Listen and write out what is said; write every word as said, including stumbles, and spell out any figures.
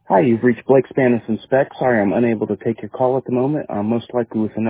Hi, you've reached Blake Spanis and Spec. Sorry, I'm unable to take your call at the moment. I'm most likely with another